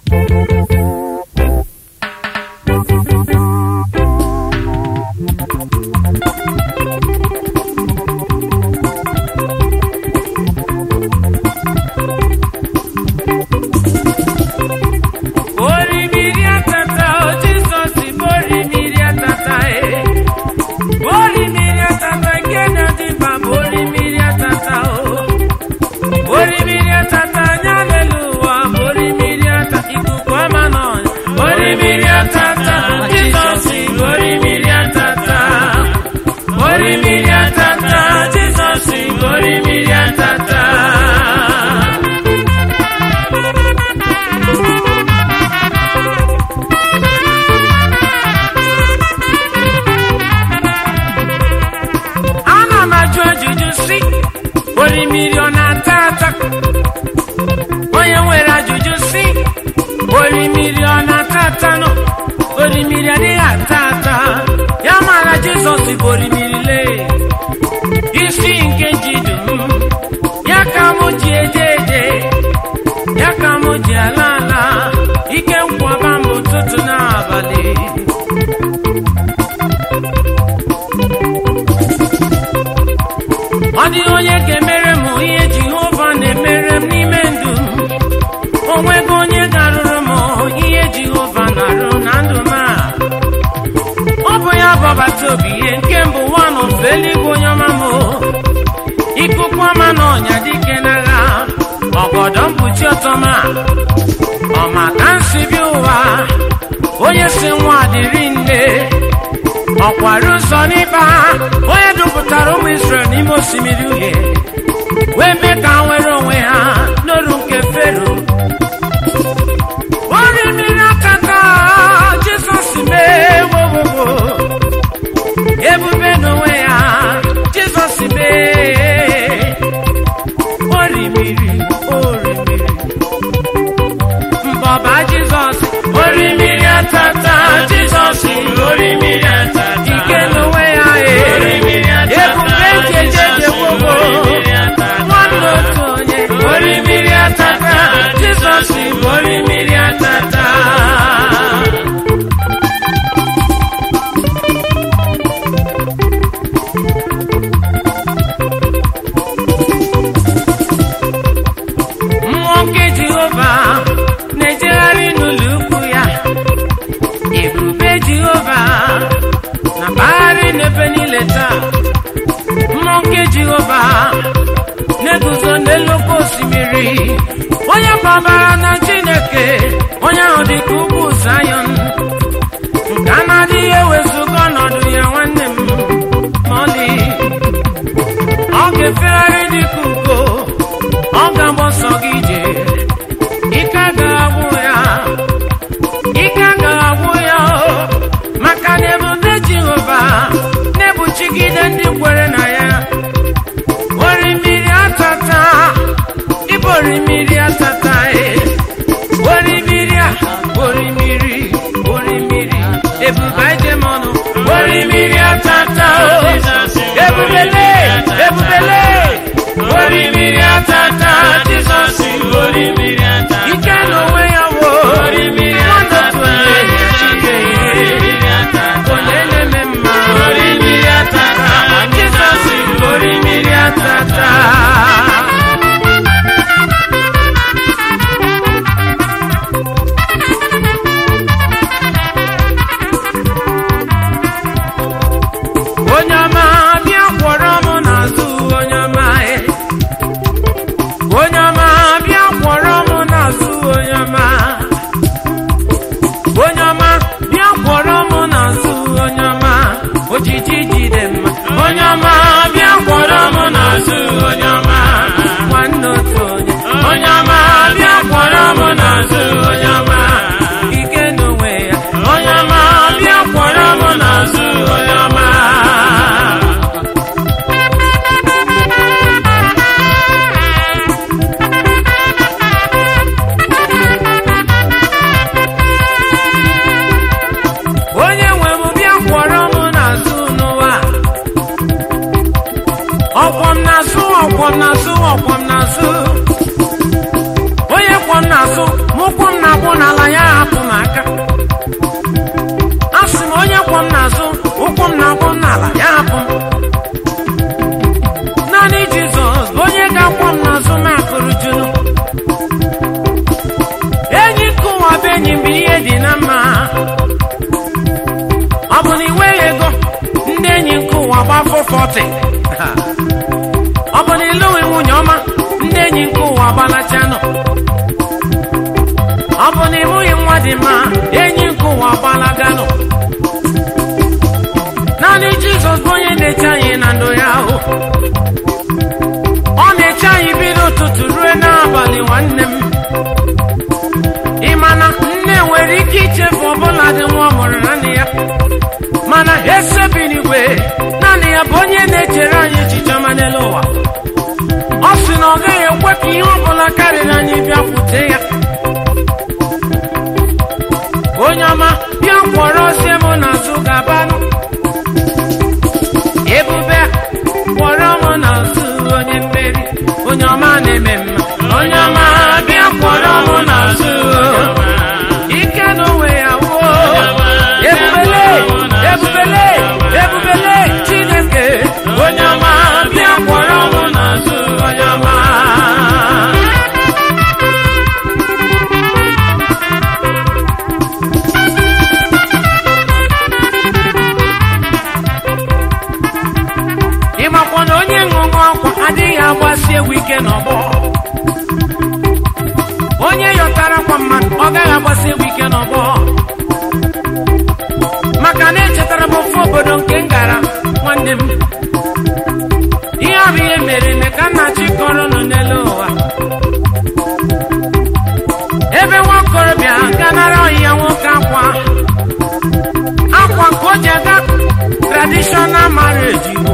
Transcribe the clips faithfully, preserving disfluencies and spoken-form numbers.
ọkwọ m na-asụ ọkwọ m na-asụ onye kwọ m na-asụ mụ kwọ m n'ala ya hapụ m aka. Asị m onye kwọ m n'azụ, ụkwụ m na-akwọ m n'ala ya hapụ m. Naanị Jizọs bụ onye ga-akwọ m n'azụ m akụrụ junu. Enyi nke ụwa bụ enyi mgbe ihe dị na mma. Ọ bụ na inweghị ego, ndị enyi nke ụwa gba afọ fọtị. Ọ bụ na ịlụghị nwunye ọma, ndị enyi nke ụwa gbalacha nọ. Ọ bụ na ịmụghị nwa dị mma, enyi nke ụwa gbalaganụ. Naanị Jizọs bụ onye na-eche anyị na ndụ ya ahụ. Ọ na-eche anyị bido ụtụtụ ruo n'abalị nwanne m. Ị ma na nne nwere ike ichefu ọbụla dị nwa ọ mụrụ naanị ya, mana eze bi n'igwe naanị ya bụ onye na-echere anyị echiche ọma n'elu ụwa. Ọ sị na ọ gaghị ekwe ka ihe ọbụla karịrị anyị bịakwute ya. Onye ọma bịa kwọrọ osie m n'azụ gabanụ. Ebube kwọrọ m n'azụ onye mmeri, onye ọma na-eme mma. Onye ọma bịa kwọrọ m n'azụ, ike n'onwe ya woo. Ebubele, ebubele, ebubele Chineke, onye ọma bịa kwọrọ m n'azụ, onye ọma. Ịmakwa na onye ṅụṅụ akwa adịghị agbasi egwu ike n'ọgbọ. Onye yọtara kwa mmadụ ọ gaghị agbasi egwu ike n'ọgbọ. Maka na echetara m ofu obodo nke m gara nwanne m. Ihe ọ bụ ihe mere eme ka nna chikọrọ nọ n'elu ụwa. Ebe nwa okorobịa ganara ọyị ya nwoke akwa. Akwa nke o ji aga traditional marriage Igbo.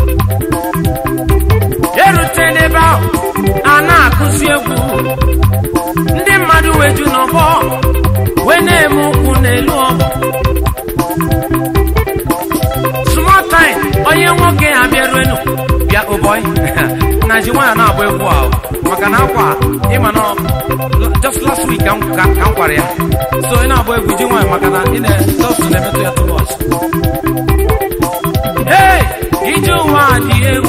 Erute n'ebe ahụ a na-akụzi egwu. Ndị mmadụ weju n'ọgbọ wee na-eme ụkwụ n'elu ọgbọ. Small time onye nwoke ya bịaruenu bịa ụbọyị na ji nwaanyị na-agba egwu ahụ maka na akwa ịma na just last week ka m kwara ya. So ị na-agba egwu ji nwaanyị maka na ị na-emetụ ya too much. Hey, ije ụwa dị egwu.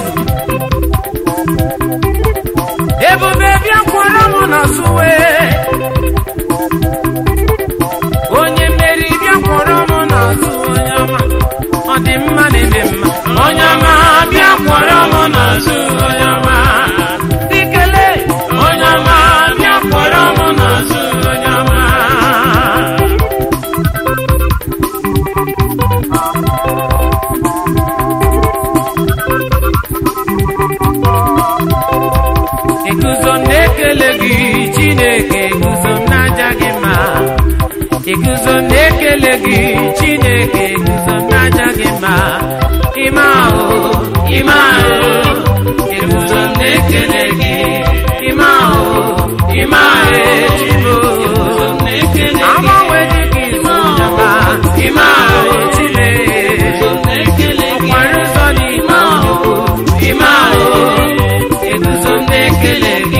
Ebube bịa kwara m n'azụ wee. Onye mmeri bịa kwara m n'azụ, onye ọma ọ dị mma na-eme mma. Onye ọma bịa kwara m n'azụ, onye ọma dikele. Onye ọma bịa kwara m n'azụ, onye ọma. Iguzo na-ekele gị Chineke, iguzo na-aja gị mma. Iguzo na-ekele gị Chineke, iguzo na-aja gị mma. Ịma ahụ, ịma ahụ, iguzo na-ekele gị. Ịma ahụ, ịma ahụ, iguzo na-ekele gị. Agbanwe dị gị izu nyaba. Ịma ahụ Chineke, iguzo na-ekele gị. Ọkwara ụzọ n'ime ahụ, ịma ahụ, iguzo na-ekele gị.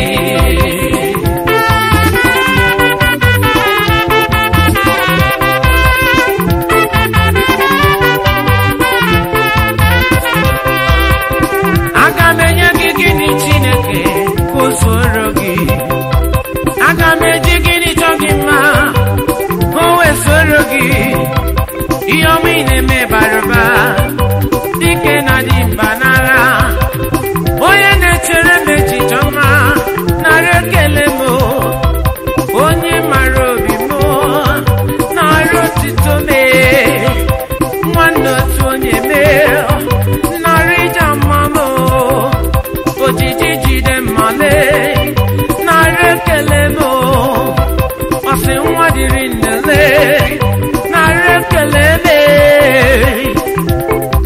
Aga m enye gị gịnị Chineke ka o zuoro gị. Aga m eji gịnị chọọ gị mma ka o wee zuoro gị. Ihe ọma ị na-eme bara ụba, dike na dị mba n'agha. Onye na-echere m echiche ọma nara ekele m. Onye mara obi m nara otito mee. Nwanne otu onye mee nara ije mma m. Ojiji jide mmale nara ekele m. Ọsị nwa dịrị nnele nara ekele m.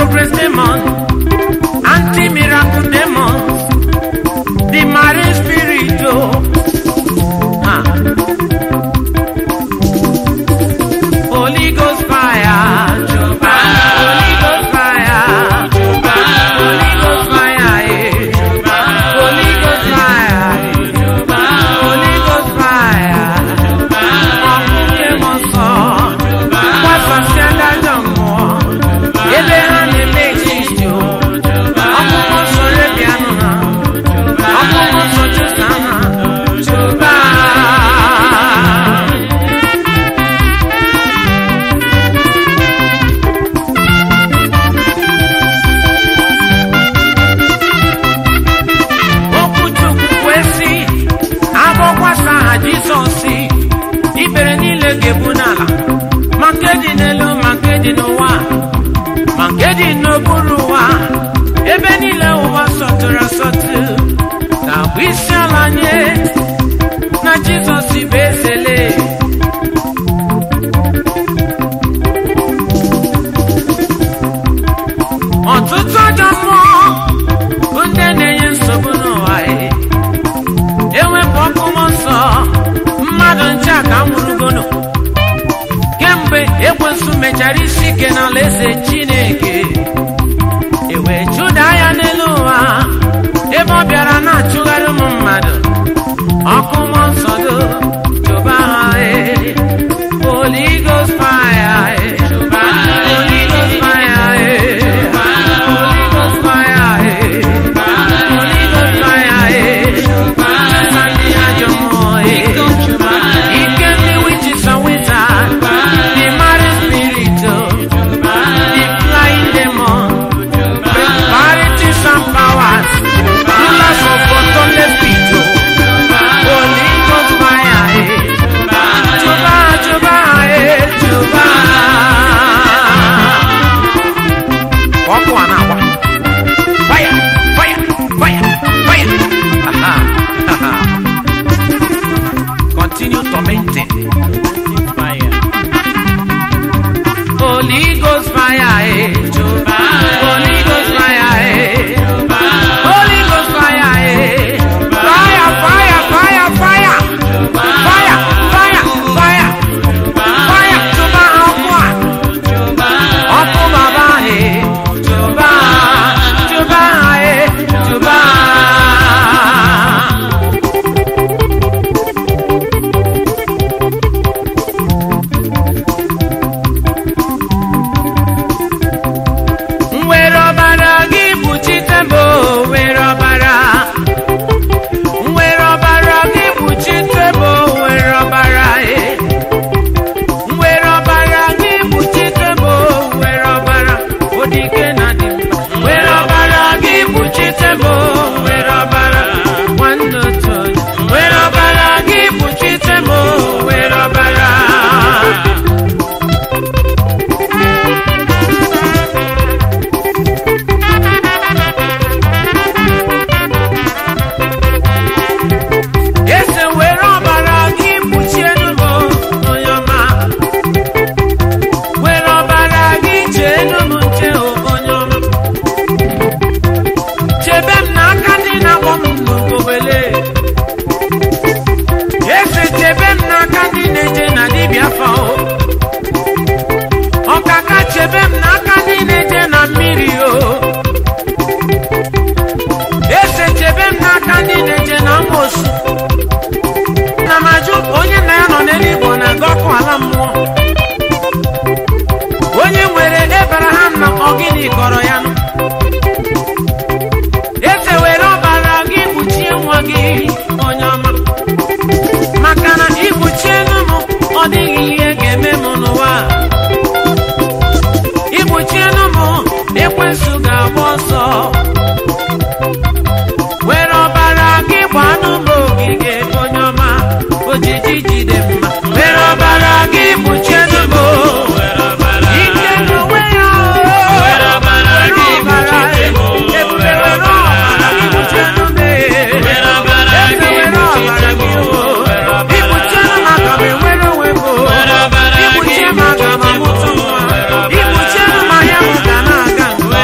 progress demon, anti-miracle demons, the marine spirit, oh. Ah. Holy Ghost fire, Juba. Holy Ghost fire, Juba. Holy Ghost fire, eh. Juba. Holy Ghost fire, Juba. Holy Ghost fire, Juba. Ọkùnrin mọ̀ sọ, wọ́n sọ sí adájọ́ mọ́, ebe ha na-eme echiche o. Ọkùnrin sọ rebi anụ ha, ọkùnrin sọ jụsa ha, Juba. Jizọs ibere niile ga-ebu n'ala, ma nke dị n'elu ma nke dị n'ụwa, ma nke dị n'okpuru ụwa, ebe niile ụwa sọtụrụ asọtụ ga-abụ isi ala nye na Jizọs bụ ezele. Ọtụtụ ajọ mmụọ bụ ndị na-enye nsogbu n'ụwa, ewepụ ọkụ mmụọ nsọ, mmadụ nche a ka nwụrụgono kemgbe ekwensu mechara isi ike n'alaeze Chineke, ewe chụda ya n'elu ụwa ebe ọ bịara na-achụgharị ụmụ mmadụ. Ọkụ mmụọ nsọ do chụba ha, eh. Holy Ghost fire, eh. Chụba Holy Ghost fire, eh. Holy Ghost fire, eh. Holy Ghost fire, eh. Chụba ndị ajọ mmụọ, eh. Continue tormenting. Fire. Holy Ghost fire, eh. Juba. Holy Ghost fire, eh. Juba. Holy Ghost fire, eh. Fire, fire, fire, fire. Juba. Fire, fire, fire. Juba. Fire, Juba, Aqua. Juba. Aqua, Baba, eh. Juba. Juba, eh. Juba. Onye nwere Abraham na ogini kọrọ ya nụ, eze were ọbara gị kpuchie nwa gị onye ọma, maka na ikpuchie nụ ọ dịghị ihe ga-eme m n'ụwa. Ikpuchie nụ ekwensu ga-agba ọsọ, were ọbara gị gbanụ m ogige onye ọma, ojiji jide mma, were ọbara gị kpuchie nụ Ibu chenu ma ya mu ga na aga.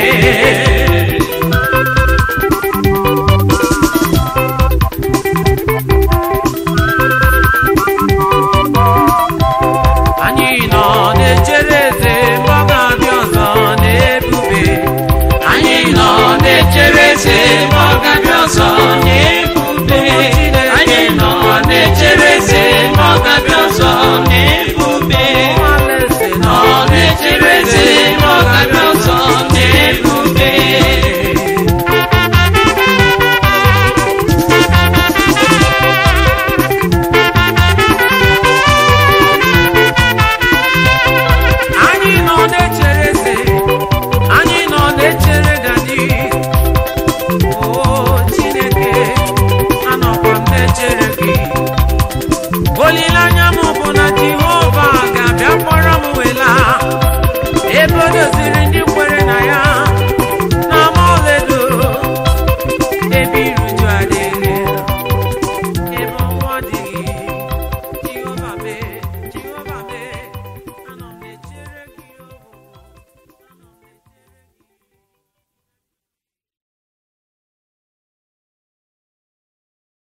anyị nọ na-echere eze mgbe ọ ga-abịa ọzọ n'ebube. Anyị nọ na-echere eze